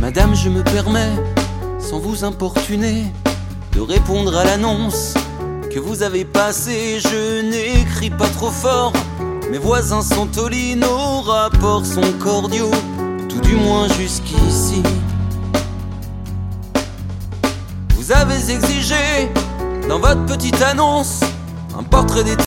Madame, je me permets, sans vous importuner, de répondre à l'annonce que vous avez passée. Je n'écris pas trop fort, mes voisins sont au lit, nos rapports sont cordiaux, tout du moins jusqu'ici. Vous avez exigé, dans votre petite annonce, un portrait d'état.